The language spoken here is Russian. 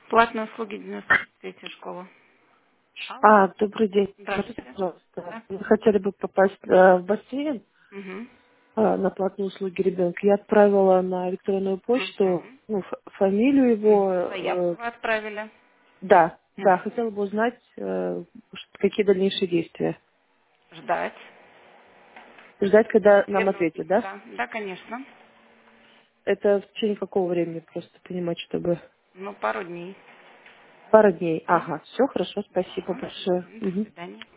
Платные услуги 93-я школа. Алло. Добрый день. Скажите, Здравствуйте. пожалуйста, Да. вы хотели бы попасть в бассейн Угу. на платные услуги ребенка? Я отправила на электронную почту Угу. фамилию его. Заявку вы отправили. Да, да, Угу. хотела бы узнать, какие дальнейшие действия. Ждать. Ждать, когда нам ответят, Вернуть да? письма. Да, конечно. Это в течение какого времени, просто понимать, чтобы... Ну, пару дней. Пара дней. Мгм. Ага, все хорошо, спасибо Ага. большое. До Мгм. свидания.